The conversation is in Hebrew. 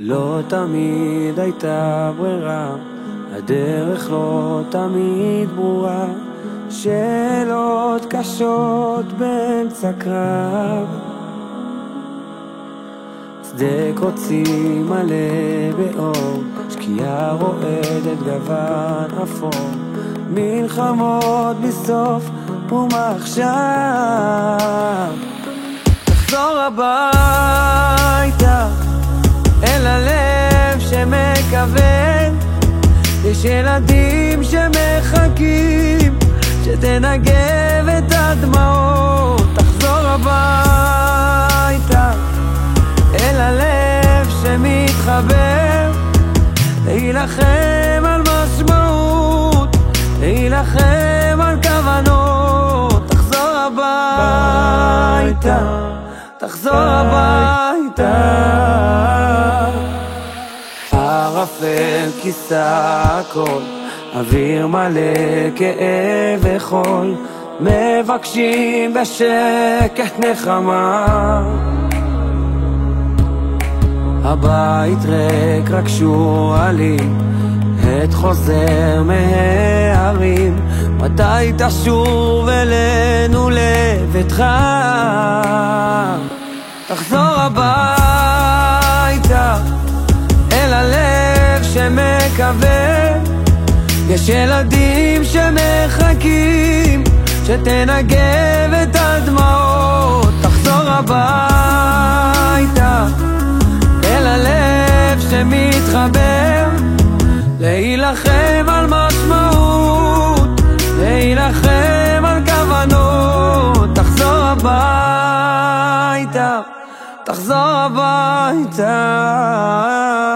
לא תמיד הייתה ברירה, הדרך לא תמיד ברורה, שאלות קשות באמצע קרב, שדה קוצים מלא באור, שקיעה רועדת גוון אפור, מלחמות בסוף ומעכשיו. תחזור הביתה אל הלב שמכוון, יש ילדים שמחכים שתנגב את הדמעות. תחזור הביתה אל הלב שמתחבר, להילחם על משמעות, להילחם על כוונות. תחזור הביתה, תחזור הביתה. ערפל כיסה הכל, אוויר מלא כאב וחול, מבקשים בשקט נחמה. הבית ריק, רק שואלים את חוזר מההרים, מתי תשוב אלינו לביתך. תחזור הביתה אל הלב שמכוון, יש ילדים שמחכים שתנגב את הדמעות. תחזור הביתה אל הלב שמתחבר, להילחם על משמעות, להילחם על כוונות. תחזור הביתה, תחזור הביתה.